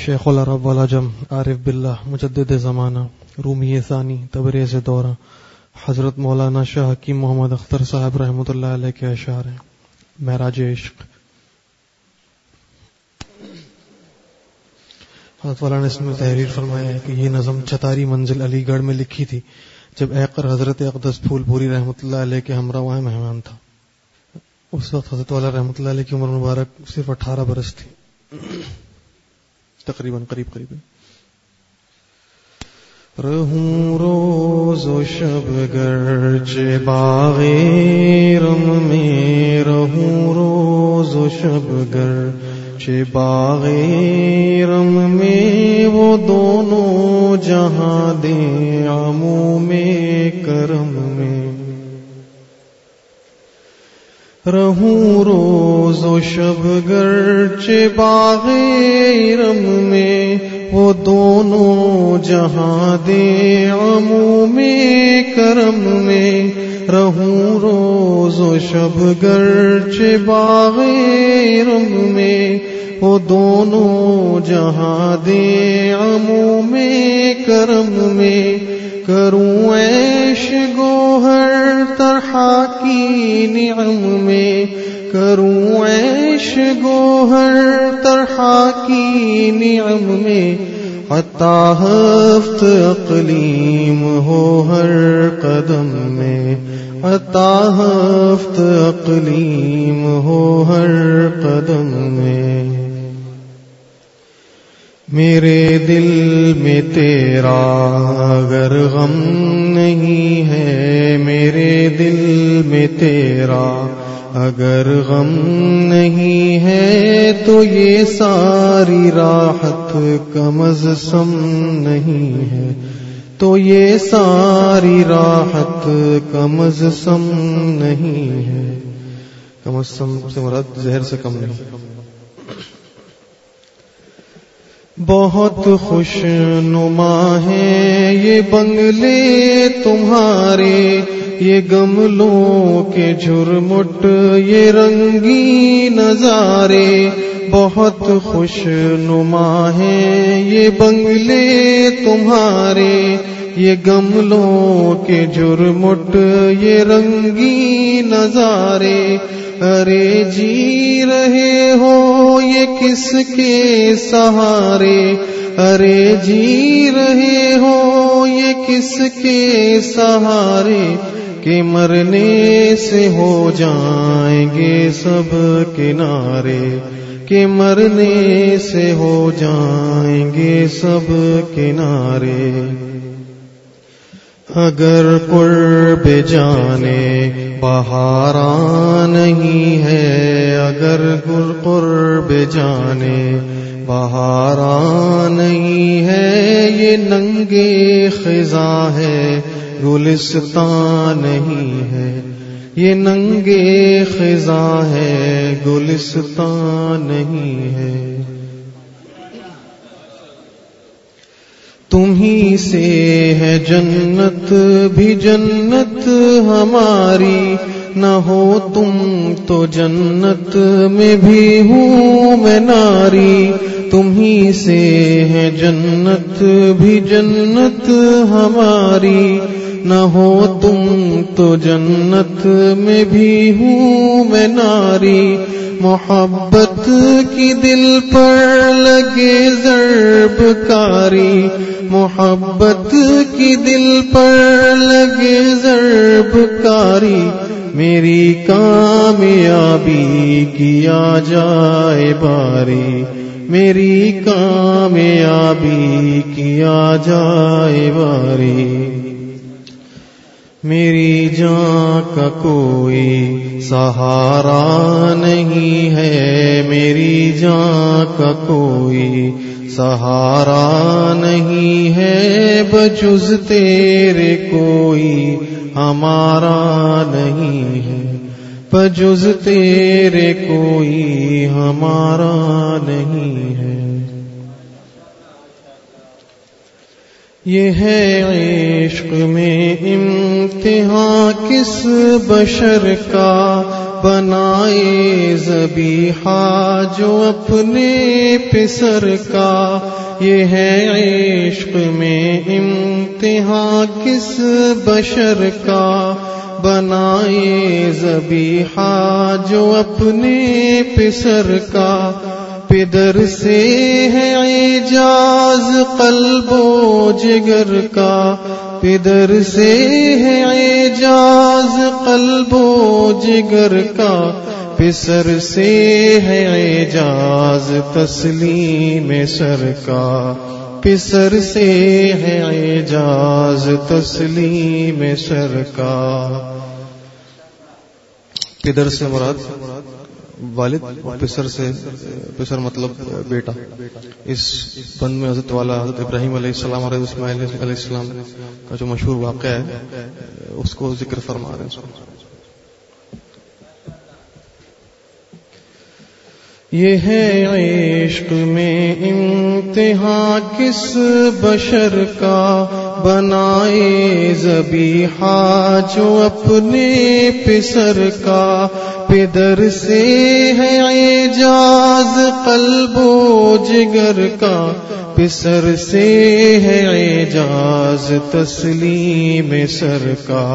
شیخ العرب والعجم عارف باللہ مجدد زمانہ رومی ثانی تبریز دورہ حضرت مولانا شاہ حکیم محمد اختر صاحب رحمۃ اللہ علیہ کے اشعار ہیں. معراج عشق. حضرت والا نے اس میں تحریر فرمایا ہے کہ یہ نظم چتاری منزل علی گڑھ میں لکھی تھی جب ایقر حضرت اقدس پھول پوری رحمۃ اللہ علیہ کے ہمراہ وہاں مہمان تھا. اس وقت حضرت والا رحمۃ اللہ علیہ کی عمر مبارک صرف 18 برس تھی تقریباً قریب. رہوں روز و شب گرچہ باغ رم میں، رہوں روز و شب گرچہ باغ رم میں، وہ دونوں جہاں دیں عموم کرم میں. رہوں روز و شب گرچہ باغ رم میں، وہ دونوں جہاں دے عموم کرم میں. رہوں روز و شب گرچہ باغ رم میں، وہ دونوں جہاں دے عموم کرم میں. کروں عیش گوہر طرحہ کی نعم میں، کروں عیش گوہر طرحہ کی نعم میں. عطا ہفت اقلیم ہو ہر قدم میں، عطا ہفت اقلیم ہو ہر قدم میں. میرے دل میں تیرا اگر غم نہیں ہے، میرے دل میں تیرا اگر غم نہیں ہے، تو یہ ساری راحت کم از سم نہیں ہے، تو یہ ساری راحت کم از سم نہیں ہے. کم از سم سے مراد زہر سے کم نہیں. بہت خوش نما ہیں یہ بنگلے تمہارے، یہ گملوں کے جھرمٹ یہ رنگی نظارے. بہت خوش نما ہیں یہ بنگلے تمہارے، یہ گملوں کے جھرمٹ یہ رنگی نظارے. ارے جی رہے ہو یہ کس کے سہارے، ارے جی رہے ہو یہ کس کے سہارے، کہ مرنے سے ہو جائیں گے سب کنارے، کہ مرنے سے ہو جائیں گے سب کنارے. اگر قرب جانے بہاراں نہیں ہے، اگر قرب جانے بہاراں نہیں ہے، یہ ننگے خزاں ہے گلستان نہیں ہے، یہ ننگے خزاں ہے گلستان نہیں ہے. تمہیں سے ہے جنت بھی جنت ہماری، نہ ہو تم تو جنت میں بھی ہوں میں ناری. تمہیں سے ہے جنت بھی جنت ہماری، نہ ہو تم تو جنت میں بھی ہوں میں ناری. محبت کی دل پر لگے ضرب کاری، محبت کی دل پر لگے ضرب کاری. میری کامیابی کیا جائے باری، میری کامیابی کیا جائے باری. میری جان کا کوئی سہارا نہیں ہے، میری جان کا کوئی سہارا نہیں ہے، بجز تیرے کوئی ہمارا نہیں ہے، بجز تیرے کوئی ہمارا نہیں ہے. یہ ہے عشق میں امتحان کس بشر کا، بنائے ذبیحہ جو اپنے پسر کا. یہ ہے عشق میں امتحان کس بشر کا، بنائے ذبیحہ جو اپنے پسر کا. پدر سے ہے اعجاز قلب و جگر کا، پدر سے ہے اعجاز قلب و جگر کا. پسر سے ہے اعجاز تسلیم سر کا، پسر سے ہے اعجاز تسلیم سر کا. پدر سے مراد والد، پسر سے پسر مطلب بیٹا. اس بند میں حضرت والا حضرت ابراہیم علیہ السلام اور اسماعیل علیہ السلام کا جو مشہور واقعہ ہے اس کو ذکر فرما رہے ہیں. یہ ہے عشق میں امتحان کس بشر کا، بنائے ذبیحہ جو اپنے پسر کا. پدر سے ہے اعجاز قلب و جگر کا، پسر سے ہے اعجاز تسلیم سر کا.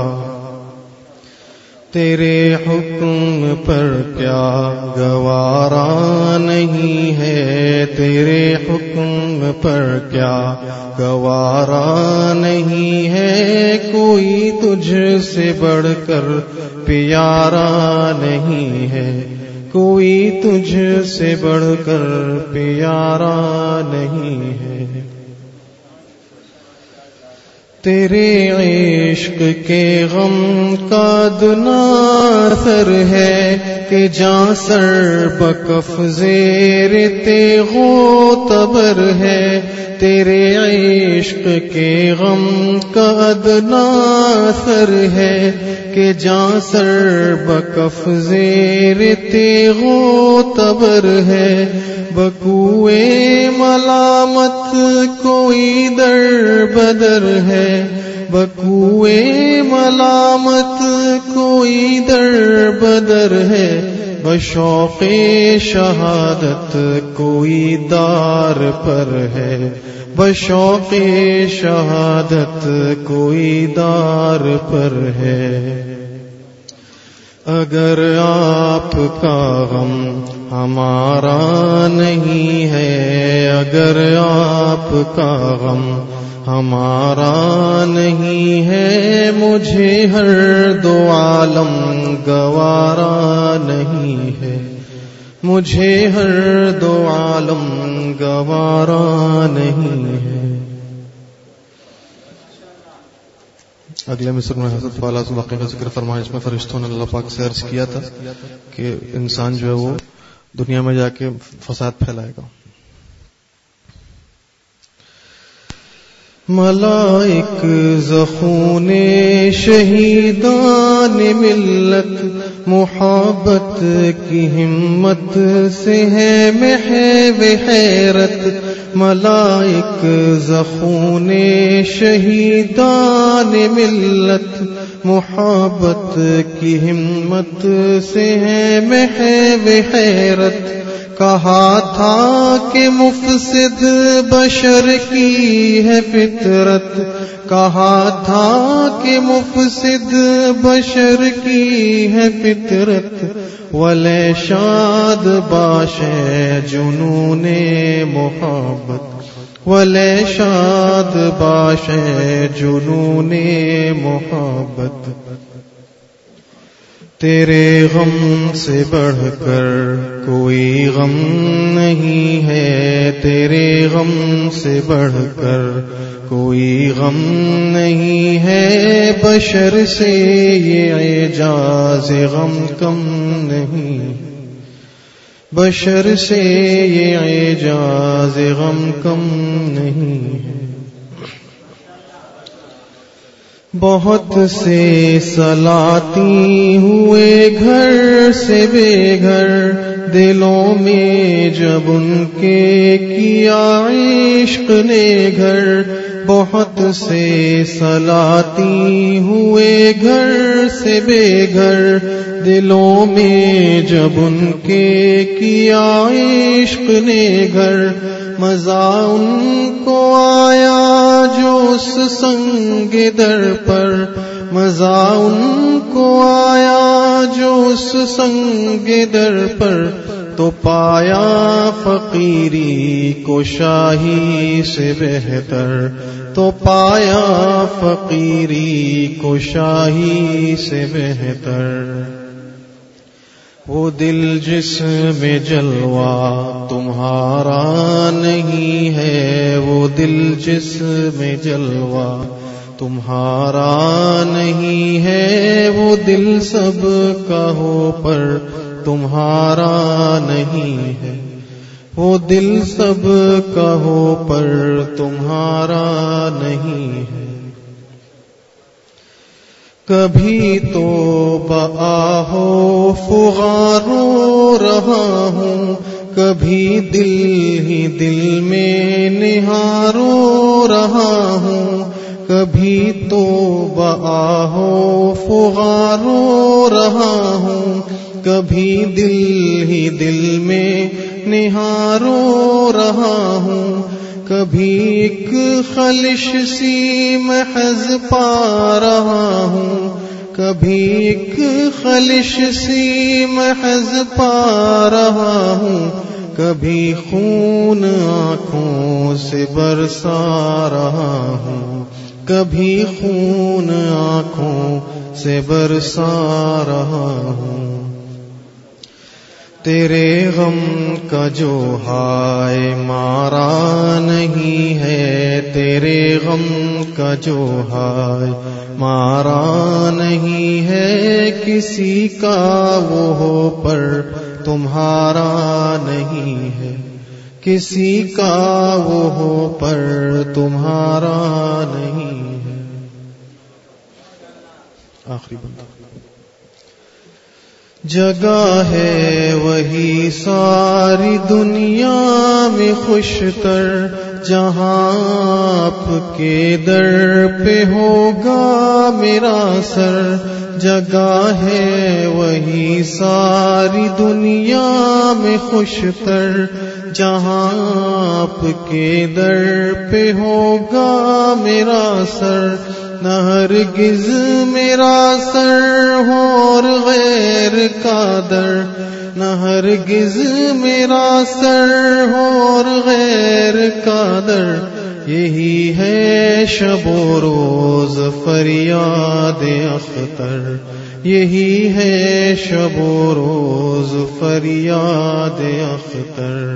تیرے حکم پر کیا گوارا نہیں ہے، تیرے حکم پر کیا گوارا نہیں ہے. کوئی تجھ سے بڑھ کر پیارا نہیں ہے، کوئی تجھ سے بڑھ کر پیارا نہیں ہے. تیرے عشق کے غم کا ادنا اثر ہے کہ جاں سر بکف زیر تیغ و تبر ہے. تیرے عشق کے غم کا ادنا اثر ہے کہ جاں سر بکف زیر تیغ و تبر ہے. بکوئے ملامت کوئی در بدر ہے، بکوئے ملامت کوئی در بدر ہے. بشوق شہادت کوئی دار پر ہے، بشوق شہادت کوئی دار پر ہے. اگر آپ کا غم ہمارا نہیں ہے، اگر آپ کا غم ہمارا نہیں ہے، مجھے ہر دو عالم گوارا نہیں ہے، مجھے ہر دو عالم گوارا نہیں ہے. اگلے مصر میں حضرت والا واقعہ کا ذکر فرمایا جس میں فرشتوں نے اللہ پاک سے عرض کیا تھا کہ انسان جو ہے وہ دنیا میں جا کے فساد پھیلائے گا. ملائک زخون شہیدان ملت، محبت کی ہمت سے ہے محو حیرت. ملائک زخون شہیدان ملت، محبت کی ہمت سے ہے محو حیرت. کہا تھا کہ مفسد بشر کی ہے فطرت، کہا تھا کہ مفسد بشر کی ہے فطرت. ولے شاد باشے جنون محبت، ولے شاد باشے جنون محبت. تیرے غم سے بڑھ کر کوئی غم نہیں ہے، تیرے غم سے بڑھ کر کوئی غم نہیں ہے. بشر سے یہ اعجاز غم کم نہیں، بشر سے یہ اعجاز غم کم نہیں ہے. بہت سے سلاطیں ہوئے گھر سے بے گھر، دلوں میں جب ان کے کیا عشق نے گھر. بہت سے سلاتی ہوئے گھر سے بے گھر، دلوں میں جب ان کے کیا عشق نے گھر، مزہ ان کو آیا جو اس سنگ در پر، مزہ ان کو آیا جو اس سنگ در پر، تو پایا فقیری کو شاہی سے بہتر، تو پایا فقیری کو شاہی سے بہتر۔ وہ دل جس میں جلوہ تمہارا نہیں ہے، وہ دل جس میں جلوہ تمہارا نہیں ہے، وہ دل سب کا ہو پر تمہارا نہیں ہے، وہ دل سب کا ہو پر تمہارا نہیں ہے۔ کبھی تو بآہو فغان رو رہا ہوں، کبھی دل ہی دل میں نہارو رہا ہوں، کبھی تو بآہو فغان رو رہا ہوں، کبھی دل ہی دل میں نہارو رہا ہوں، کبھی ایک خلش سی محض پا رہا ہوں، کبھی ایک خلش سی محض پا رہا ہوں، کبھی خون آنکھوں سے برسا رہا ہوں، کبھی خون آنکھوں سے برسا رہا ہوں۔ تیرے غم کا جو ہائے مارا نہیں ہے، تیرے غم کا جو ہائے مارا نہیں ہے، کسی کا وہ ہو پر تمہارا نہیں ہے، کسی کا وہ ہو پر تمہارا نہیں ہے۔ آخری بندہ جگہ ہے وہی ساری دنیا میں خوشتر، جہاں آپ کے در پہ ہوگا میرا سر، جگہ ہے وہی ساری دنیا میں خوشتر، جہاں آپ کے در پہ ہوگا میرا سر، نہ ہرگز میرا سر ہو اور غیر کا در، نہ ہرگز میرا سر ہو اور غیر کا در، یہی ہے شب و روز فریاد اختر، یہی ہے شب و روز فریاد اختر۔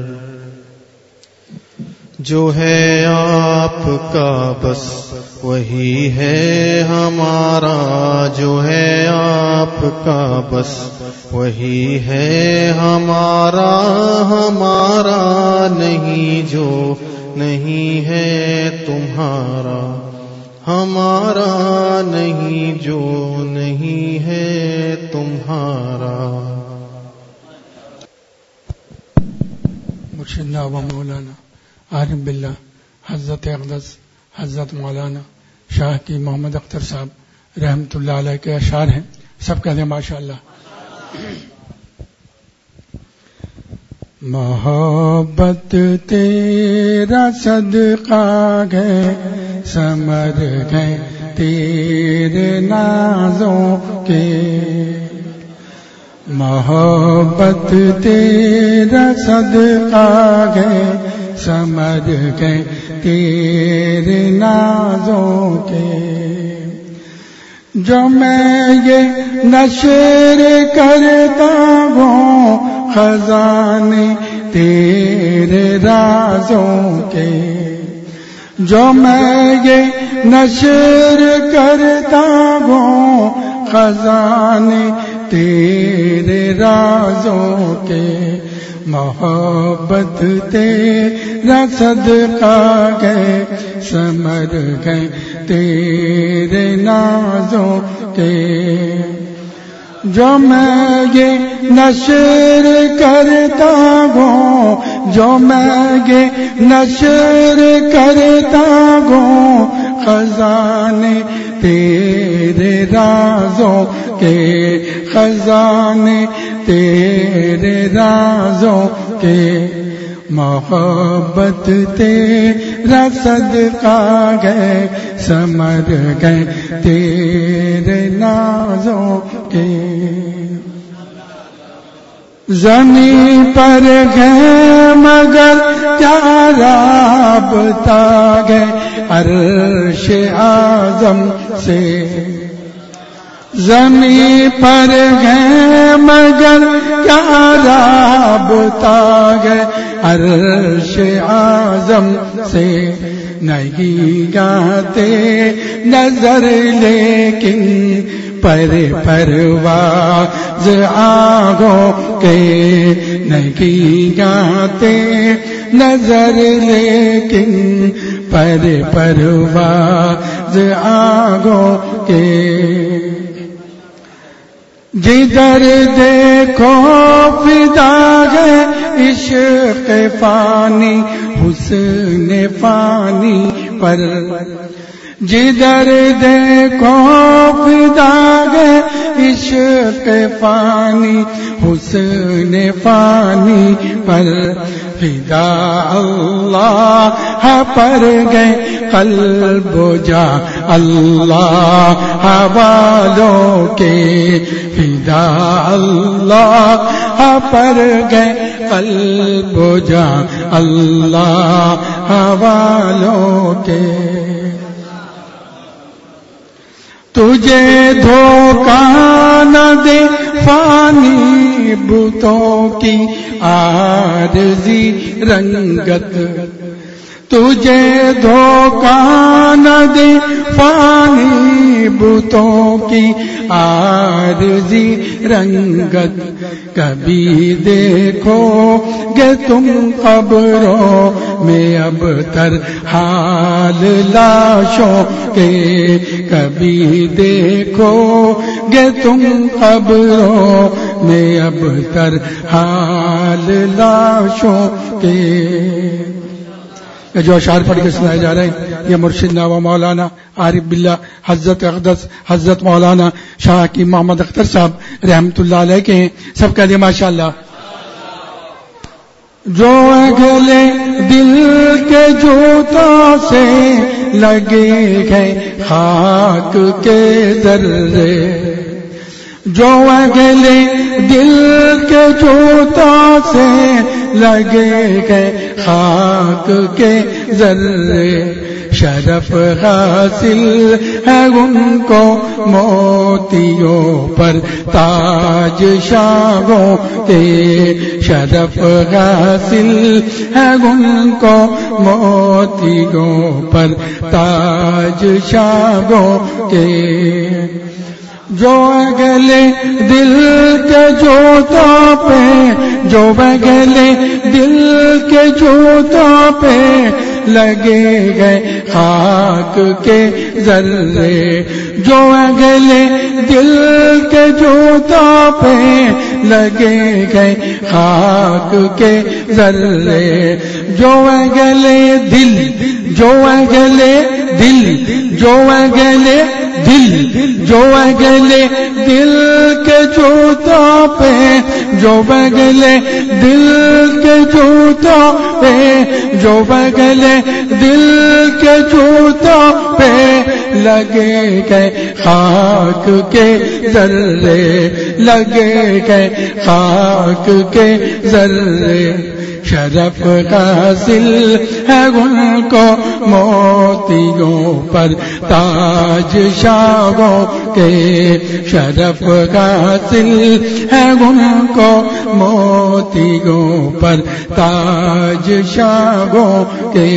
جو ہے آپ کا بس وہی ہے ہمارا، جو ہے آپ کا بس وہی ہے ہمارا، ہمارا نہیں جو نہیں ہے تمہارا، ہمارا نہیں جو نہیں ہے تمہارا۔ مرشدنا و مولانا عالم باللہ حضرت اقدس حضرت مولانا شاہ کی محمد اختر صاحب رحمۃ اللہ علیہ کے اشعار ہیں، سب کہتے ہیں ماشاء اللہ۔ محبت تیرا صدقہ گئے سمر گئے تیرے نازوں کے، محبت تیرا صدقہ گئے سمر گئے تیرے نازوں کے، جو میں یہ نشر کرتا ہوں خزانے تیرے رازوں کے، جو میں یہ نشر کرتا ہوں خزانے تیرے رازوں کے، محبت تیرا صدقہ گئے سمر گئے تیرے نازوں کے، جو میں یہ نشر کرتا ہوں، جو میں یہ نشر کرتا ہوں خزانے تیرے رازوں کے، خزانے تیرے رازوں کے، محبت تیرا صدقہ گئے سمر گئے تیرے نازوں کے۔ زمین پر گئے مگر کیا رابطہ گئے عرش اعظم سے، زمین پر گئے مگر کیا رابطہ گئے عرش اعظم سے، نہیں گاتے نظر لیکن پر پرواز آگوں کے، نہیں گاتے نظر لیکن پر پرواز آگوں کے۔ جدھر دیکھو فدا ہے عشق فانی حسن فانی پر، جدھر دیکھو فدا ہے عشق فانی حسن فانی پر، فدا اللہ پر گئے قلب و جا اللہ والوں کے، فدا اللہ پر گئے قلب و جا اللہ والوں کے۔ تجھے دھوکہ نہ دے فانی بتوں کی عارضی رنگت، تجھے دھوکہ نہ دے فانی بتوں کی عارضی رنگت، کبھی دیکھو گے تم قبروں میں اب تر حال لاشوں کے، کبھی دیکھو گے تم قبروں میں اب تر حال لاشوں کے۔ جو اشعار پڑھ کے سنائے جا رہے ہیں یہ مرشدنا و مولانا عارف باللہ حضرت اقدس حضرت مولانا شاہ حکیم محمد اختر صاحب رحمت اللہ علیہ کے ہیں، سب کہہ دیں ماشاءاللہ۔ جو اگلے دل کے جوتوں سے لگے گئے خاک کے ذرے، جو اگلے دل کے جوتوں سے لگے گئے خاک کے ذرے، شرف حاصل ہے ان کو موتیوں پر تاج شاہوں کے، شرف حاصل ہے ان کو موتیوں پر تاج شاہوں کے۔ جو اگلے دل کے جوتوں پہ، جو اگلے دل کے جوتوں پہ لگے گئے خاک کے ذرے، جو اگلے دل کے جوتوں پہ لگے گئے خاک کے ذرے، جو اگلے دل، جو اگلے دل، جو اگلے دل، جو اگلے دل کے جوتوں پہ، جو اگلے دل کے جوتوں پہ، جو اگلے دل کے جوتوں پہ لگے گئے خاک کے ذرے، لگے گئے خاک کے ذرے، شرف حاصل ہے ان کو موتیوں پر تاج شاہوں کے، شرف حاصل ہے ان کو موتیوں پر تاج شاہوں کے۔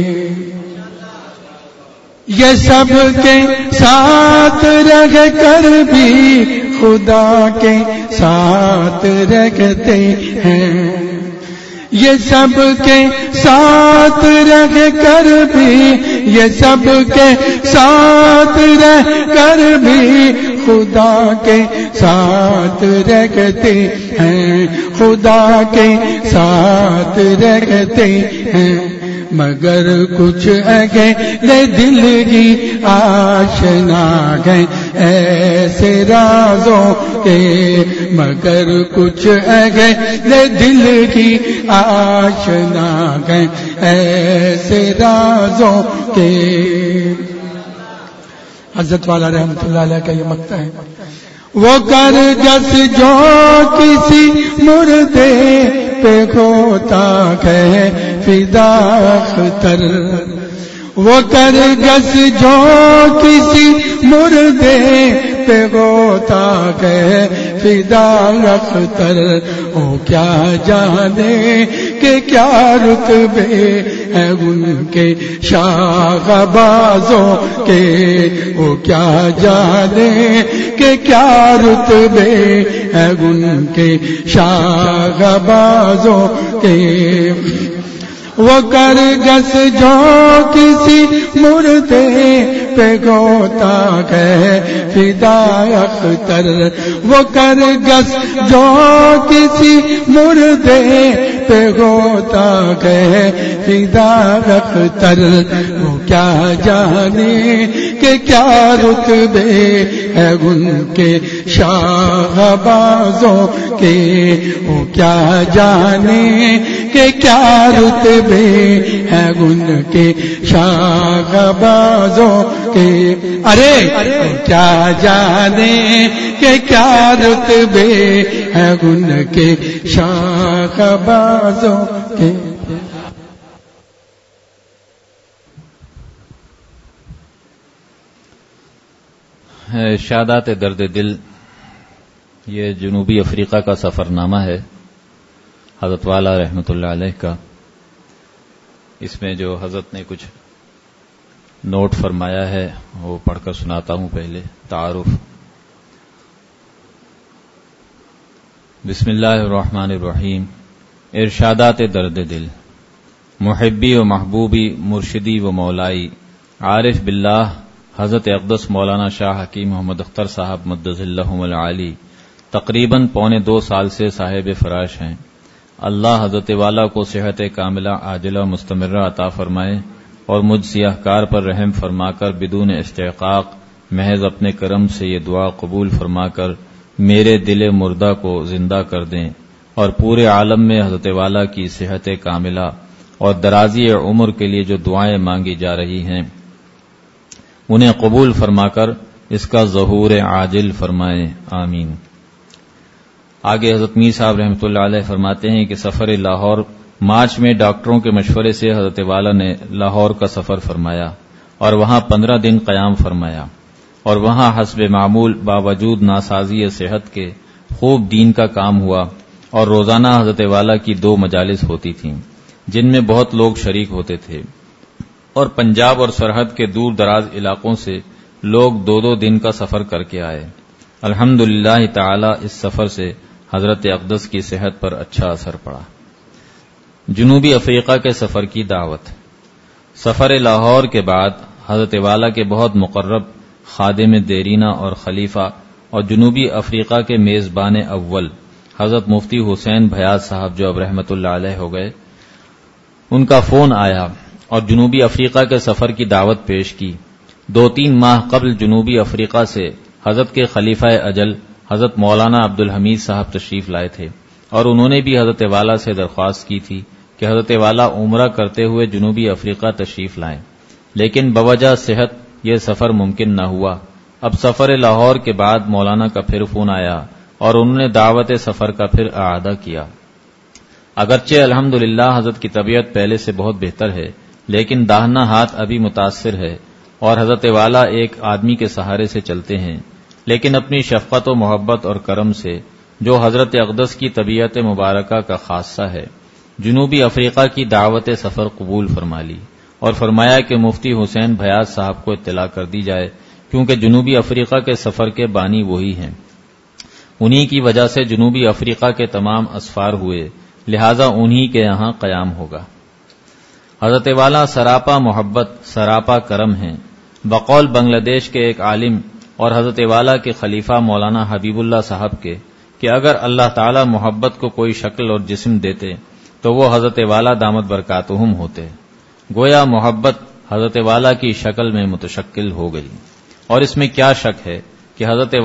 یہ سب کے ساتھ رہ کر بھی خدا کے ساتھ رہتے ہیں، یہ سب کے ساتھ رہ کر بھی، یہ سب کے ساتھ رہ کر بھی خدا کے ساتھ رہتے ہیں، خدا کے ساتھ رہتے ہیں۔ مگر کچھ اگلے دل کی آشنا گئے ایسے رازوں کے، مگر کچھ اگلے دل کی آشنا گئے ایسے رازوں کے۔ حضرت والا رحمۃ اللہ علیہ کا یہ مقطع ہے۔ وہ کر جس جو کسی مردے پہ ہوتا ہے فدا اختر، وہ کر جس جو کسی مردے پہ ہوتا ہے فدا اختر، وہ کیا جانے کہ کیا رتبے ہیں ان کے شاہ بازوں کے، وہ کیا جانے کہ کیا رتبے ہیں ان کے شاہ بازوں کے۔ وہ کر گس جو کسی مردے پہ ہوتا ہے فدا اختر، وہ کر گس جو کسی مردے پہ ہوتا ہے فدا اختر، وہ کیا جانے کہ کیا رتبے ہے ان کے شاہ بازوں کے، وہ کیا جانے کہ کیا رتبے ہے ان کے شاہ بازوں کے۔ ارے کیا جانے کہ کیا رتبے ہے ان کے شاہ بازوں کے۔ ارشادات درد دل، یہ جنوبی افریقہ کا سفر نامہ ہے حضرت والا رحمۃ اللہ علیہ کا۔ اس میں جو حضرت نے کچھ نوٹ فرمایا ہے وہ پڑھ کر سناتا ہوں۔ پہلے تعارف۔ بسم اللہ الرحمن الرحیم۔ ارشادات درد دل۔ محبی و محبوبی مرشدی و مولائی عارف باللہ حضرت اقدس مولانا شاہ حکیم محمد اختر صاحب مدظ اللہم العالی تقریباً 1.25 سال سے صاحب فراش ہیں۔ اللہ حضرت والا کو صحت کاملہ عاجلہ مستمرہ عطا فرمائے اور مجھ سیاہ کار پر رحم فرما کر بدون استحقاق محض اپنے کرم سے یہ دعا قبول فرما کر میرے دل مردہ کو زندہ کر دیں، اور پورے عالم میں حضرت والا کی صحت کاملہ اور درازی عمر کے لیے جو دعائیں مانگی جا رہی ہیں انہیں قبول فرما کر اس کا ظہور عاجل فرمائیں، آمین۔ آگے حضرت میر صاحب رحمۃ اللہ علیہ فرماتے ہیں کہ سفر لاہور مارچ میں ڈاکٹروں کے مشورے سے حضرت والا نے لاہور کا سفر فرمایا اور وہاں 15 دن قیام فرمایا، اور وہاں حسب معمول باوجود ناسازی صحت کے خوب دین کا کام ہوا، اور روزانہ حضرت والا کی 2 مجالس ہوتی تھیں جن میں بہت لوگ شریک ہوتے تھے، اور پنجاب اور سرحد کے دور دراز علاقوں سے لوگ 2 دن کا سفر کر کے آئے۔ الحمدللہ تعالی اس سفر سے حضرت اقدس کی صحت پر اچھا اثر پڑا۔ جنوبی افریقہ کے سفر کی دعوت۔ سفر لاہور کے بعد حضرت والا کے بہت مقرب خادم دیرینہ اور خلیفہ اور جنوبی افریقہ کے میزبان اول حضرت مفتی حسین بھیاض صاحب جو اب رحمت اللہ علیہ ہو گئے، ان کا فون آیا اور جنوبی افریقہ کے سفر کی دعوت پیش کی۔ 2-3 ماہ قبل جنوبی افریقہ سے حضرت کے خلیفہ اجل حضرت مولانا عبدالحمید صاحب تشریف لائے تھے، اور انہوں نے بھی حضرت والا سے درخواست کی تھی کہ حضرت والا عمرہ کرتے ہوئے جنوبی افریقہ تشریف لائیں، لیکن بوجہ صحت یہ سفر ممکن نہ ہوا۔ اب سفر لاہور کے بعد مولانا کا پھر فون آیا اور انہوں نے دعوت سفر کا پھر اعادہ کیا۔ اگرچہ الحمدللہ حضرت کی طبیعت پہلے سے بہت بہتر ہے، لیکن داہنا ہاتھ ابھی متاثر ہے اور حضرت والا ایک آدمی کے سہارے سے چلتے ہیں، لیکن اپنی شفقت و محبت اور کرم سے جو حضرت اقدس کی طبیعت مبارکہ کا خاصہ ہے، جنوبی افریقہ کی دعوت سفر قبول فرما لی اور فرمایا کہ مفتی حسین بھیاض صاحب کو اطلاع کر دی جائے، کیونکہ جنوبی افریقہ کے سفر کے بانی وہی ہیں، انہی کی وجہ سے جنوبی افریقہ کے تمام اسفار ہوئے، لہذا انہی کے یہاں قیام ہوگا۔ حضرت والا سراپا محبت سراپا کرم ہیں۔ بقول بنگلہ دیش کے ایک عالم اور حضرت والا کے خلیفہ مولانا حبیب اللہ صاحب کے کہ اگر اللہ تعالی محبت کو کوئی شکل اور جسم دیتے تو وہ حضرت والا دامت برکاتہم ہوتے، گویا محبت حضرت والا کی شکل میں متشکل ہو گئی، اور اس میں کیا شک ہے کہ حضرت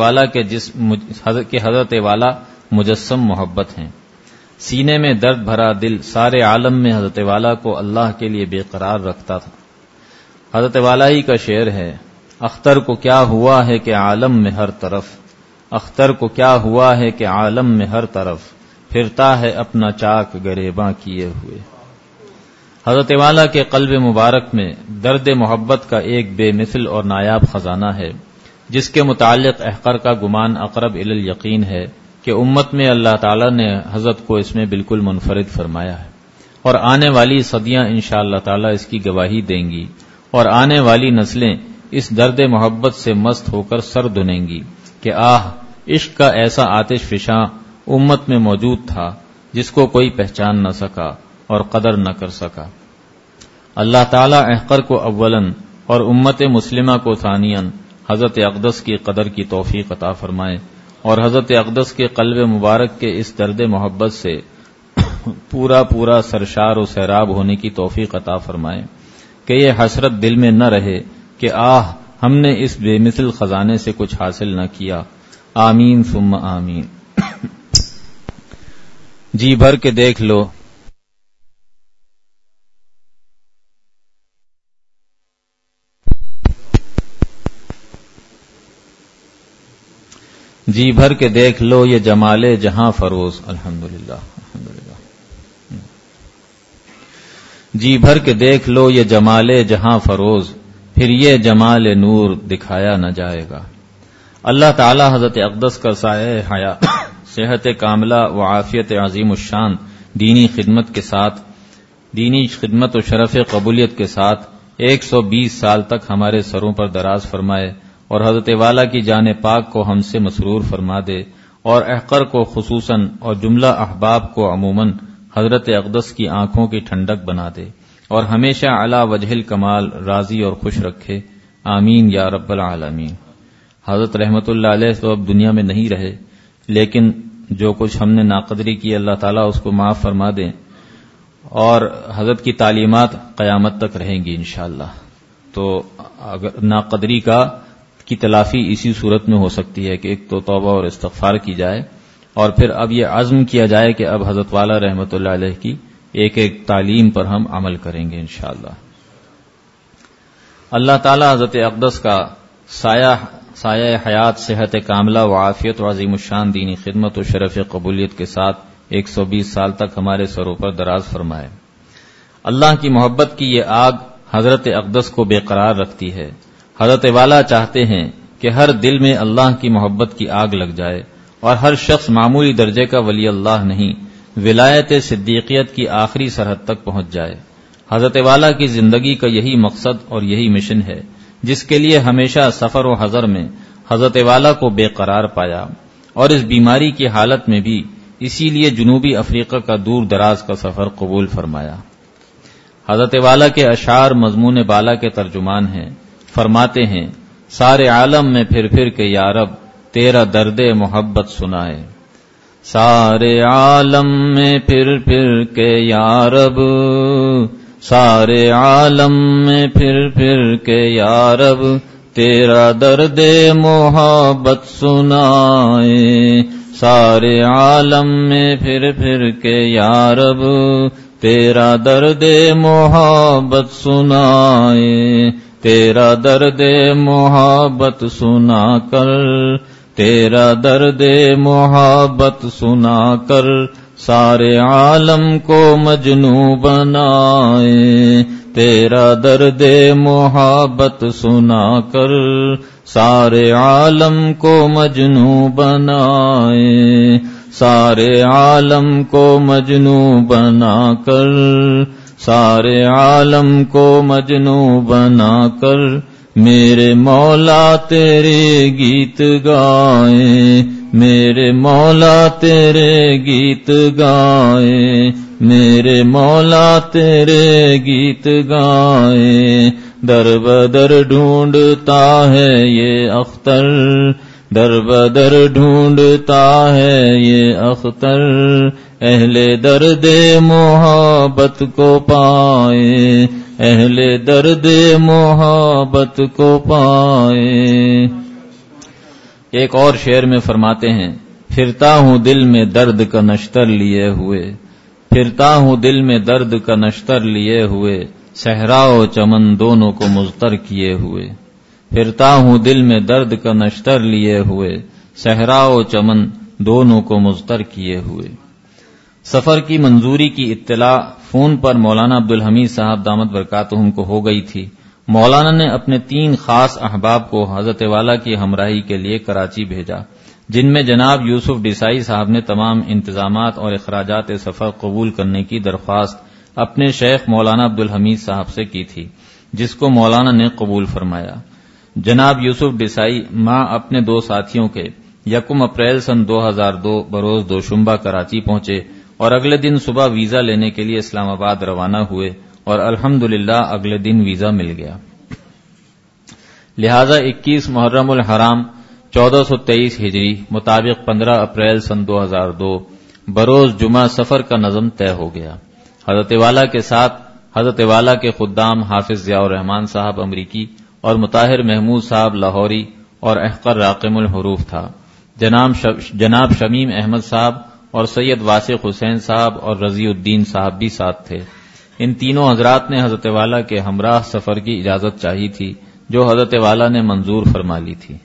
والا مجسم محبت ہیں۔ سینے میں درد بھرا دل سارے عالم میں حضرت والا کو اللہ کے لیے بے قرار رکھتا تھا۔ حضرت والا ہی کا شعر ہے، اختر کو کیا ہوا ہے کہ عالم میں ہر طرف، اختر کو کیا ہوا ہے کہ عالم میں ہر طرف، پھرتا ہے اپنا چاک گریباں کیے ہوئے۔ حضرت والا کے قلب مبارک میں درد محبت کا ایک بے مثل اور نایاب خزانہ ہے، جس کے متعلق احقر کا گمان اقرب الی الیقین ہے کہ امت میں اللہ تعالی نے حضرت کو اس میں بالکل منفرد فرمایا ہے، اور آنے والی صدیاں انشاءاللہ تعالی اس کی گواہی دیں گی، اور آنے والی نسلیں اس درد محبت سے مست ہو کر سر دھنیں گی کہ عشق کا ایسا آتش فشاں امت میں موجود تھا جس کو کوئی پہچان نہ سکا اور قدر نہ کر سکا۔ اللہ تعالیٰ احقر کو اولاً اور امت مسلمہ کو ثانیاً حضرت اقدس کی قدر کی توفیق عطا فرمائے، اور حضرت اقدس کے قلب مبارک کے اس درد محبت سے پورا سرشار و سیراب ہونے کی توفیق عطا فرمائے کہ یہ حسرت دل میں نہ رہے کہ ہم نے اس بے مثل خزانے سے کچھ حاصل نہ کیا۔ آمین ثم آمین۔ جی بھر کے دیکھ لو جی بھر کے دیکھ لو یہ جمال جہاں فروز، الحمدللہ الحمدللہ۔ جی بھر کے دیکھ لو یہ جمال جہاں فروز، پھر یہ جمال نور دکھایا نہ جائے گا۔ اللہ تعالی حضرت اقدس کا سایہ حیا، صحت کاملہ و عافیت عظیم الشان، دینی خدمت و شرف قبولیت کے ساتھ 120 سال تک ہمارے سروں پر دراز فرمائے، اور حضرت والا کی جان پاک کو ہم سے مسرور فرما دے، اور احقر کو خصوصاً اور جملہ احباب کو عموماً حضرت اقدس کی آنکھوں کی ٹھنڈک بنا دے، اور ہمیشہ علی وجہ الکمال راضی اور خوش رکھے۔ آمین یا رب العالمین۔ حضرت رحمت اللہ علیہ تو اب دنیا میں نہیں رہے، لیکن جو کچھ ہم نے ناقدری کی اللہ تعالیٰ اس کو معاف فرما دیں، اور حضرت کی تعلیمات قیامت تک رہیں گی انشاءاللہ۔ تو اگر ناقدری کی تلافی اسی صورت میں ہو سکتی ہے کہ ایک تو توبہ اور استغفار کی جائے، اور پھر اب یہ عزم کیا جائے کہ اب حضرت والا رحمت اللہ علیہ کی ایک ایک تعلیم پر ہم عمل کریں گے انشاءاللہ۔ اللہ تعالی حضرت اقدس کا سایہ حیات، صحت کاملہ و عافیت و عظیم الشان دینی خدمت و شرف قبولیت کے ساتھ 120 سال تک ہمارے سروں پر دراز فرمائے۔ اللہ کی محبت کی یہ آگ حضرت اقدس کو بے قرار رکھتی ہے۔ حضرت والا چاہتے ہیں کہ ہر دل میں اللہ کی محبت کی آگ لگ جائے، اور ہر شخص معمولی درجے کا ولی اللہ نہیں، ولایت صدیقیت کی آخری سرحد تک پہنچ جائے۔ حضرت والا کی زندگی کا یہی مقصد اور یہی مشن ہے، جس کے لیے ہمیشہ سفر و حضر میں حضرت والا کو بے قرار پایا، اور اس بیماری کی حالت میں بھی اسی لیے جنوبی افریقہ کا دور دراز کا سفر قبول فرمایا۔ حضرت والا کے اشعار مضمون بالا کے ترجمان ہیں، فرماتے ہیں سارے عالم میں پھر پھر کے یا رب تیرا درد محبت سنائے، سارے عالم میں پھر پھر کے یا رب، سارے عالم میں پھر پھر کے یا رب تیرا درد محبت سنائے، سارے عالم میں پھر پھر کے یا رب تیرا درد محبت سنائے، تیرا درد محبت سنا کر، تیرا درد محبت سنا کر سارے عالم کو مجنوں بنائے، تیرا درد محبت سنا کر سارے عالم کو مجنوں بنائے، سارے عالم کو مجنوں بنا کر، سارے عالم کو مجنوں بنا کر میرے مولا تیرے گیت گائیں، میرے مولا تیرے گیت گائیں، میرے مولا تیرے گیت گائیں، در بدر ڈھونڈتا ہے یہ اختر، در بدر ڈھونڈتا ہے یہ اختر، اہل درد محبت کو پائے، اہل درد محبت کو پائے. ایک اور شعر میں فرماتے ہیں پھرتا ہوں دل میں درد کا نشتر لیے ہوئے، پھرتا ہوں دل میں درد کا نشتر لیے ہوئے، صحرا و چمن دونوں کو مضطر کیے ہوئے. پھرتا ہوں دل میں درد کا نشتر لیے ہوئے، صحرا و چمن دونوں کو مضطر کیے ہوئے. سفر کی منظوری کی اطلاع فون پر مولانا عبدالحمید صاحب دامت برکاتہم کو ہو گئی تھی. مولانا نے اپنے 3 خاص احباب کو حضرت والا کی ہمراہی کے لیے کراچی بھیجا، جن میں جناب یوسف ڈیسائی صاحب نے تمام انتظامات اور اخراجات سفر قبول کرنے کی درخواست اپنے شیخ مولانا عبدالحمید صاحب سے کی تھی، جس کو مولانا نے قبول فرمایا. جناب یوسف ڈیسائی ماں اپنے 2 ساتھیوں کے 1 اپریل سن 2002 بروز دوشنبہ کراچی پہنچے اور اگلے دن صبح ویزا لینے کے لیے اسلام آباد روانہ ہوئے اور الحمدللہ اگلے دن ویزا مل گیا. لہذا 21 محرم الحرام 1423 ہجری مطابق 15 اپریل سن 2002 بروز جمعہ سفر کا نظم طے ہو گیا. حضرت والا کے ساتھ حضرت والا کے خدام حافظ ضیاء الرحمان صاحب امریکی اور مطاہر محمود صاحب لاہوری اور احقر راقم الحروف تھا. جناب شمیم احمد صاحب اور سید واسق حسین صاحب اور رضی الدین صاحب بھی ساتھ تھے. ان تینوں حضرات نے حضرت والا کے ہمراہ سفر کی اجازت چاہی تھی، جو حضرت والا نے منظور فرما لی تھی.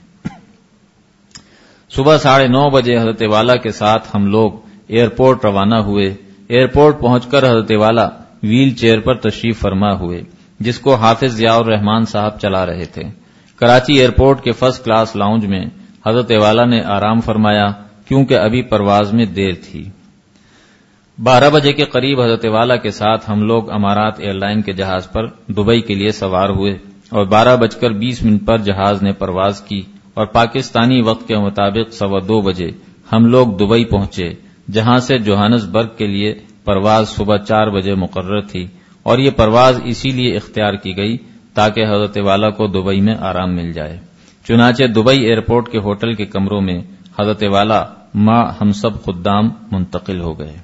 صبح 9:30 بجے حضرت والا کے ساتھ ہم لوگ ایئرپورٹ روانہ ہوئے. ایئرپورٹ پہنچ کر حضرت والا ویل چیئر پر تشریف فرما ہوئے، جس کو حافظ ضیاء الرحمان صاحب چلا رہے تھے. کراچی ایئرپورٹ کے فرسٹ کلاس لاؤنج میں حضرت والا نے آرام فرمایا کیونکہ ابھی پرواز میں دیر تھی. 12 بجے کے قریب حضرت والا کے ساتھ ہم لوگ امارات ایئر لائن کے جہاز پر دبئی کے لیے سوار ہوئے اور 12:20 پر جہاز نے پرواز کی اور پاکستانی وقت کے مطابق 2:15 بجے ہم لوگ دبئی پہنچے، جہاں سے جوہانسبرگ کے لیے پرواز صبح 4 بجے مقرر تھی. اور یہ پرواز اسی لیے اختیار کی گئی تاکہ حضرت والا کو دبئی میں آرام مل جائے. چنانچہ دبئی ایئرپورٹ کے ہوٹل کے کمروں میں حضرت والا ماں ہم سب خدام منتقل ہو گئے.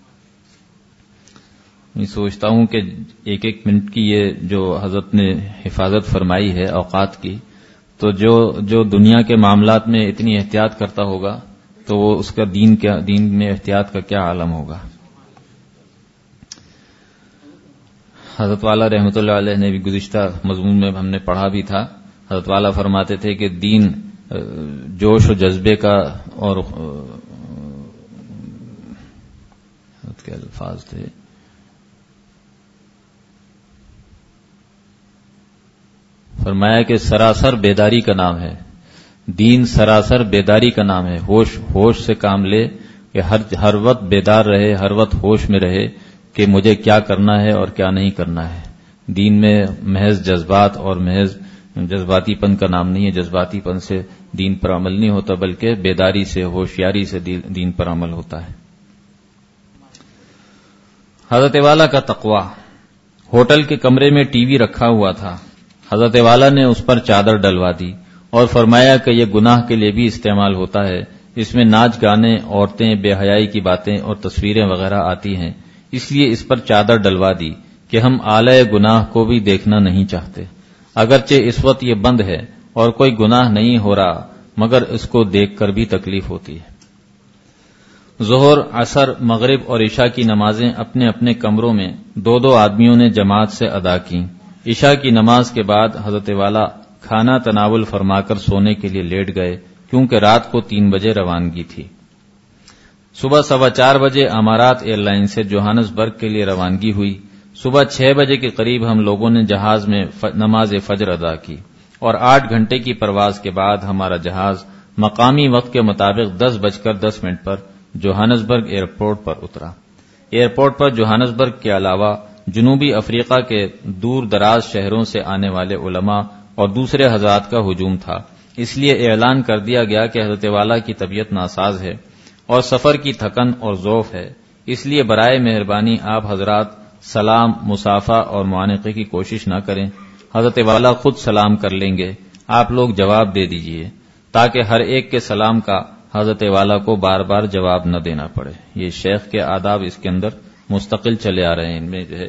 میں سوچتا ہوں کہ 1 منٹ کی یہ جو حضرت نے حفاظت فرمائی ہے اوقات کی، تو جو دنیا کے معاملات میں اتنی احتیاط کرتا ہوگا تو وہ اس کا دین میں احتیاط کا کیا عالم ہوگا. حضرت والا رحمۃ اللہ علیہ نے بھی گزشتہ مضمون میں ہم نے پڑھا بھی تھا. حضرت والا فرماتے تھے کہ دین جوش و جذبے کا اور کے الفاظ تھے، فرمایا کہ سراسر بیداری کا نام ہے. دین سراسر بیداری کا نام ہے. ہوش سے کام لے کہ ہر وقت بیدار رہے، ہر وقت ہوش میں رہے کہ مجھے کیا کرنا ہے اور کیا نہیں کرنا ہے. دین میں محض جذبات اور محض جذباتی پن کا نام نہیں ہے. جذباتی پن سے دین پر عمل نہیں ہوتا، بلکہ بیداری سے، ہوشیاری سے دین پر عمل ہوتا ہے. حضرت والا کا تقوی. ہوٹل کے کمرے میں ٹی وی رکھا ہوا تھا. حضرت والا نے اس پر چادر ڈلوا دی اور فرمایا کہ یہ گناہ کے لیے بھی استعمال ہوتا ہے. اس میں ناچ گانے، عورتیں، بے حیائی کی باتیں اور تصویریں وغیرہ آتی ہیں، اس لیے اس پر چادر ڈلوا دی کہ ہم آلہ گناہ کو بھی دیکھنا نہیں چاہتے. اگرچہ اس وقت یہ بند ہے اور کوئی گناہ نہیں ہو رہا، مگر اس کو دیکھ کر بھی تکلیف ہوتی ہے. ظہر، عصر، مغرب اور عشاء کی نمازیں اپنے اپنے کمروں میں 2 آدمیوں نے جماعت سے ادا کی. عشاء کی نماز کے بعد حضرت والا کھانا تناول فرما کر سونے کے لیے لیٹ گئے، کیونکہ رات کو 3 بجے روانگی تھی. صبح 4:15 بجے امارات ایئر لائن سے جوہانسبرگ کے لیے روانگی ہوئی. صبح 6 بجے کے قریب ہم لوگوں نے جہاز میں نماز فجر ادا کی اور 8 گھنٹے کی پرواز کے بعد ہمارا جہاز مقامی وقت کے مطابق 10:10 پر جوہانسبرگ ایئرپورٹ پر اترا. ایئرپورٹ پر جوہانسبرگ کے علاوہ جنوبی افریقہ کے دور دراز شہروں سے آنے والے علماء اور دوسرے حضرات کا ہجوم تھا. اس لیے اعلان کر دیا گیا کہ حضرت والا کی طبیعت ناساز ہے اور سفر کی تھکن اور ذوف ہے. اس لیے برائے مہربانی آپ حضرات سلام، مصافحہ اور معانقے کی کوشش نہ کریں. حضرت والا خود سلام کر لیں گے، آپ لوگ جواب دے دیجئے تاکہ ہر ایک کے سلام کا حضرت والا کو بار بار جواب نہ دینا پڑے. یہ شیخ کے آداب اس کے اندر مستقل چلے آ رہے ہیں. ان میں جو ہے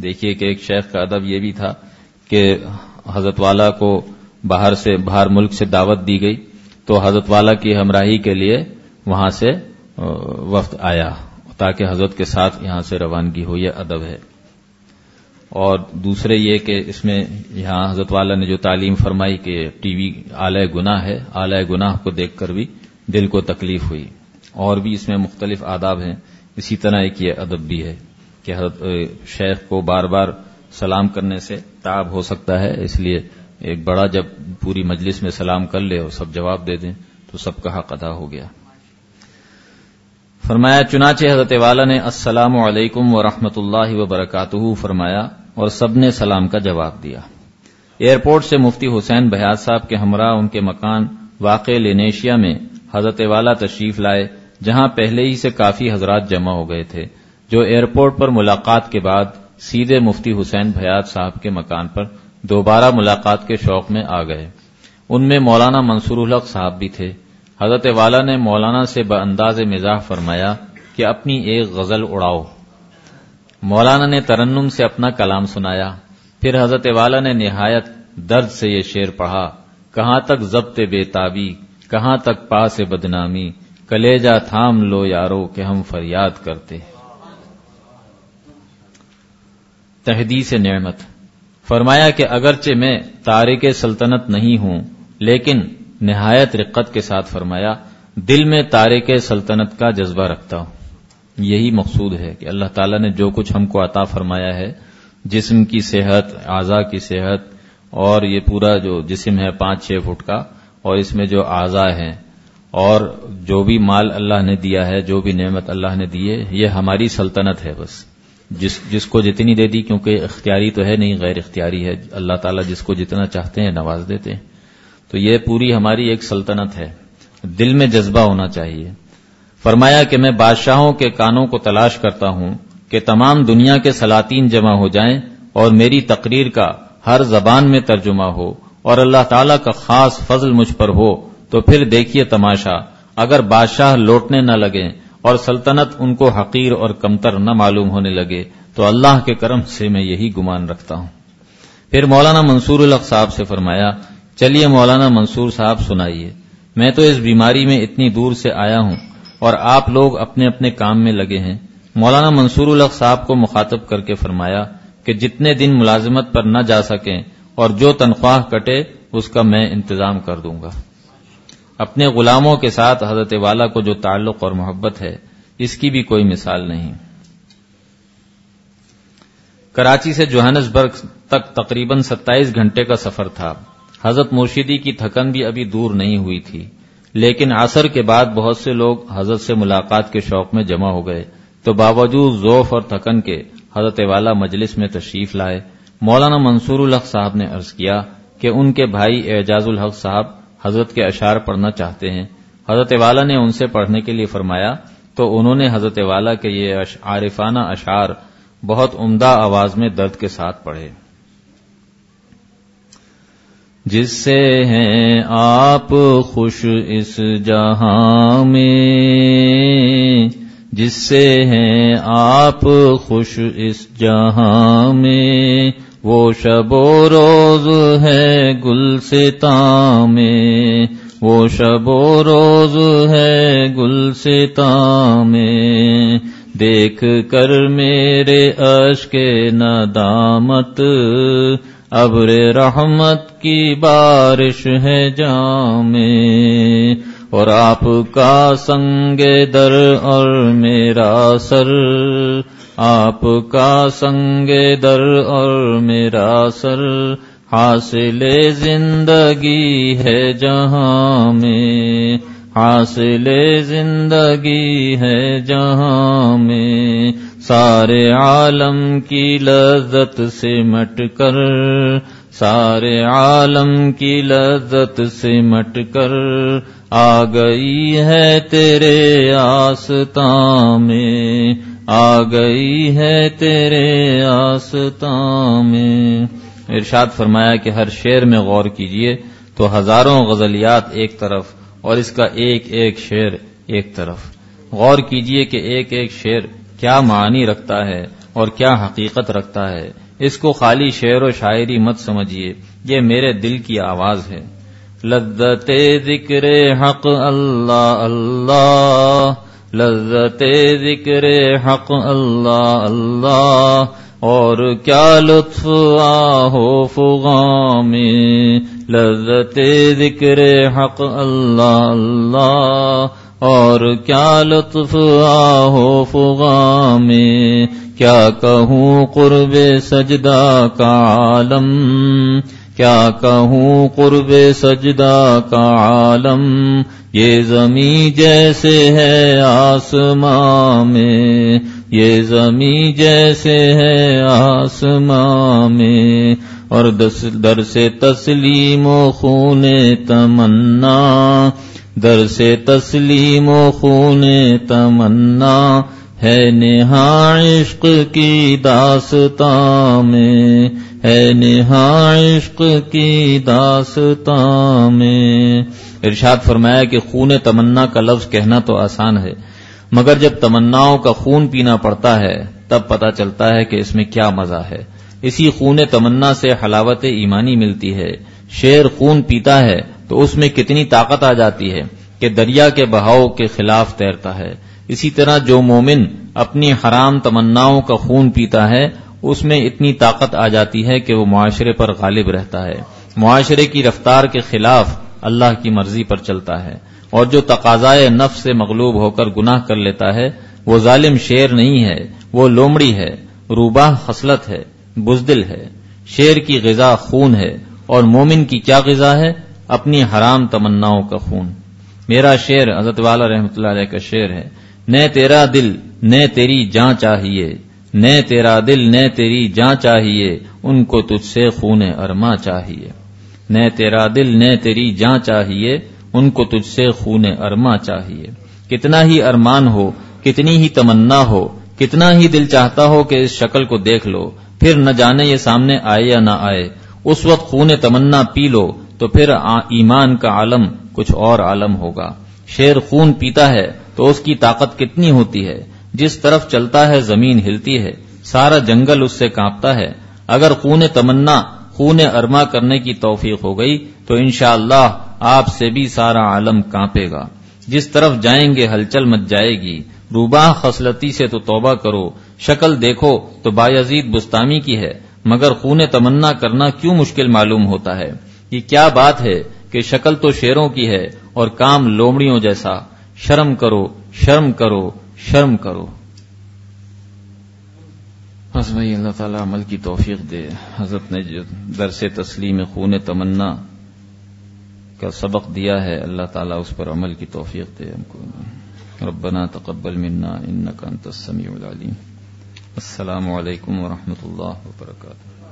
دیکھیے کہ ایک شیخ کا ادب یہ بھی تھا کہ حضرت والا کو باہر ملک سے دعوت دی گئی تو حضرت والا کی ہمراہی کے لیے وہاں سے وفد آیا تاکہ حضرت کے ساتھ یہاں سے روانگی ہو. یہ ادب ہے. اور دوسرے یہ کہ اس میں یہاں حضرت والا نے جو تعلیم فرمائی کہ ٹی وی اعلی گناہ ہے، اعلی گناہ کو دیکھ کر بھی دل کو تکلیف ہوئی. اور بھی اس میں مختلف آداب ہیں. اسی طرح ایک یہ ادب بھی ہے کہ حضرت شیخ کو بار بار سلام کرنے سے تعب ہو سکتا ہے، اس لیے ایک بڑا جب پوری مجلس میں سلام کر لے اور سب جواب دے دیں تو سب کا حق ادا ہو گیا. فرمایا چنانچہ حضرت والا نے السلام علیکم ورحمۃ اللہ وبرکاتہ فرمایا اور سب نے سلام کا جواب دیا. ایئرپورٹ سے مفتی حسین بہیاض صاحب کے ہمراہ ان کے مکان واقع لینیشیا میں حضرت والا تشریف لائے، جہاں پہلے ہی سے کافی حضرات جمع ہو گئے تھے جو ایئرپورٹ پر ملاقات کے بعد سیدھے مفتی حسین بہیاض صاحب کے مکان پر دوبارہ ملاقات کے شوق میں آ گئے. ان میں مولانا منصور الحق صاحب بھی تھے. حضرت والا نے مولانا سے بانداز مزاح فرمایا کہ اپنی ایک غزل اڑاؤ. مولانا نے ترنم سے اپنا کلام سنایا. پھر حضرت والا نے نہایت درد سے یہ شعر پڑھا: کہاں تک ضبط بے تابی، کہاں تک پاس بدنامی، کلیجہ تھام لو یارو کہ ہم فریاد کرتے. تحدیث نعمت. فرمایا کہ اگرچہ میں تارک سلطنت نہیں ہوں لیکن نہایت رقت کے ساتھ فرمایا دل میں تارک سلطنت کا جذبہ رکھتا ہوں. یہی مقصود ہے کہ اللہ تعالیٰ نے جو کچھ ہم کو عطا فرمایا ہے، جسم کی صحت، اعضاء کی صحت، اور یہ پورا جو جسم ہے 5-6 فٹ کا، اور اس میں جو اعضاء ہیں اور جو بھی مال اللہ نے دیا ہے، جو بھی نعمت اللہ نے دی ہے، یہ ہماری سلطنت ہے. بس جس کو جتنی دے دی، کیونکہ اختیاری تو ہے نہیں، غیر اختیاری ہے. اللہ تعالیٰ جس کو جتنا چاہتے ہیں نواز دیتے ہیں. تو یہ پوری ہماری ایک سلطنت ہے. دل میں جذبہ ہونا چاہیے. فرمایا کہ میں بادشاہوں کے کانوں کو تلاش کرتا ہوں کہ تمام دنیا کے سلاطین جمع ہو جائیں اور میری تقریر کا ہر زبان میں ترجمہ ہو اور اللہ تعالیٰ کا خاص فضل مجھ پر ہو تو پھر دیکھیے تماشا. اگر بادشاہ لوٹنے نہ لگیں اور سلطنت ان کو حقیر اور کمتر نہ معلوم ہونے لگے تو اللہ کے کرم سے میں یہی گمان رکھتا ہوں. پھر مولانا منصور الحق صاحب سے فرمایا چلیے مولانا منصور صاحب سنائیے. میں تو اس بیماری میں اتنی دور سے آیا ہوں اور آپ لوگ اپنے اپنے کام میں لگے ہیں. مولانا منصور الحق صاحب کو مخاطب کر کے فرمایا کہ جتنے دن ملازمت پر نہ جا سکیں اور جو تنخواہ کٹے اس کا میں انتظام کر دوں گا. اپنے غلاموں کے ساتھ حضرت والا کو جو تعلق اور محبت ہے اس کی بھی کوئی مثال نہیں. کراچی سے جوہانسبرگ تک تقریباً 27 گھنٹے کا سفر تھا. حضرت مرشدی کی تھکن بھی ابھی دور نہیں ہوئی تھی، لیکن عصر کے بعد بہت سے لوگ حضرت سے ملاقات کے شوق میں جمع ہو گئے تو باوجود ضعف اور تھکن کے حضرت والا مجلس میں تشریف لائے. مولانا منصور الحق صاحب نے عرض کیا کہ ان کے بھائی اعجاز الحق صاحب حضرت کے اشعار پڑھنا چاہتے ہیں. حضرت والا نے ان سے پڑھنے کے لیے فرمایا تو انہوں نے حضرت والا کے یہ عارفانہ اشعار بہت عمدہ آواز میں درد کے ساتھ پڑھے. جس سے ہیں آپ خوش اس جہاں میں، جس سے ہیں آپ خوش اس جہاں میں، وہ شب و روز ہے گلستاں میں، وہ شب و روز ہے گلستاں میں. دیکھ کر میرے اشک ندامت ابر رحمت کی بارش ہے جام میں، اور آپ کا سنگ در اور میرا سر، آپ کا سنگ در اور میرا سر، حاصل زندگی ہے جہاں میں، حاصل زندگی ہے جہاں میں. سارے عالم کی لذت سے مٹ کر، سارے عالم کی لذت سے مٹ کر آ گئی ہے تیرے آستاں میں، آ گئی ہے تیرے آستاں میں. ارشاد فرمایا کہ ہر شعر میں غور کیجئے تو ہزاروں غزلیات ایک طرف اور اس کا ایک ایک شعر ایک طرف. غور کیجئے کہ ایک ایک شعر کیا معانی رکھتا ہے اور کیا حقیقت رکھتا ہے، اس کو خالی شعر و شاعری مت سمجھیے، یہ میرے دل کی آواز ہے۔ لذت ذکر حق اللہ اللہ، لذت ذکر حق اللہ اللہ، اور کیا لطف آہو فغاں میں، لذت ذکر حق اللہ اللہ، اور کیا لطف آہو فغاں میں، کیا کہوں قرب سجدہ کا عالم، کیا کہوں قرب سجدہ کا عالم، یہ زمیں جیسے ہے آسماں میں، یہ زمیں جیسے ہے آسماں میں، اور در سے تسلیم و خون تمنا، در سے تسلیم و خون تمنا، ہے نہاں عشق کی داستان میں، ہے نہاں عشق کی داستان میں۔ ارشاد فرمایا کہ خون تمنا کا لفظ کہنا تو آسان ہے، مگر جب تمناؤں کا خون پینا پڑتا ہے تب پتہ چلتا ہے کہ اس میں کیا مزہ ہے۔ اسی خون تمنا سے حلاوت ایمانی ملتی ہے۔ شیر خون پیتا ہے تو اس میں کتنی طاقت آ جاتی ہے کہ دریا کے بہاؤ کے خلاف تیرتا ہے۔ اسی طرح جو مومن اپنی حرام تمناؤں کا خون پیتا ہے اس میں اتنی طاقت آ جاتی ہے کہ وہ معاشرے پر غالب رہتا ہے، معاشرے کی رفتار کے خلاف اللہ کی مرضی پر چلتا ہے، اور جو تقاضائے نفس سے مغلوب ہو کر گناہ کر لیتا ہے وہ ظالم شیر نہیں ہے، وہ لومڑی ہے، روباہ خصلت ہے، بزدل ہے۔ شیر کی غذا خون ہے اور مومن کی کیا غذا ہے؟ اپنی حرام تمناؤں کا خون۔ میرا شعر حضرت والا رحمۃ اللہ علیہ کا شعر ہے، نے تیرا دل نے تیری جان چاہیے، نے تیرا دل نے تیری جان چاہیے، ان کو تجھ سے خون ارماں چاہیے، نے تیرا دل نے تیری جان چاہیے، ان کو تجھ سے خون ارماں چاہیے۔ کتنا ہی ارمان ہو، کتنی ہی تمنا ہو، کتنا ہی دل چاہتا ہو کہ اس شکل کو دیکھ لو، پھر نہ جانے یہ سامنے آئے یا نہ آئے، اس وقت خون تمنا پی لو تو پھر ایمان کا عالم کچھ اور عالم ہوگا۔ شیر خون پیتا ہے تو اس کی طاقت کتنی ہوتی ہے، جس طرف چلتا ہے زمین ہلتی ہے، سارا جنگل اس سے کانپتا ہے۔ اگر خون تمنا خون ارما کرنے کی توفیق ہو گئی تو انشاءاللہ آپ سے بھی سارا عالم کانپے گا۔ جس طرف جائیں گے ہلچل مچ جائے گی۔ روباہ خصلتی سے تو توبہ کرو، شکل دیکھو تو بایزید بستامی کی ہے، مگر خون تمنا کرنا کیوں مشکل معلوم ہوتا ہے؟ یہ کیا بات ہے کہ شکل تو شیروں کی ہے اور کام لومڑیوں جیسا۔ شرم کرو، شرم کرو، شرم کرو۔ بس بھائی اللہ تعالیٰ عمل کی توفیق دے۔ حضرت نے جو درس تسلیم خون تمنا کا سبق دیا ہے اللہ تعالیٰ اس پر عمل کی توفیق دے ہم کو۔ ربنا تقبل منا انک انت السمیع العلیم۔ السلام علیکم ورحمۃ اللہ وبرکاتہ۔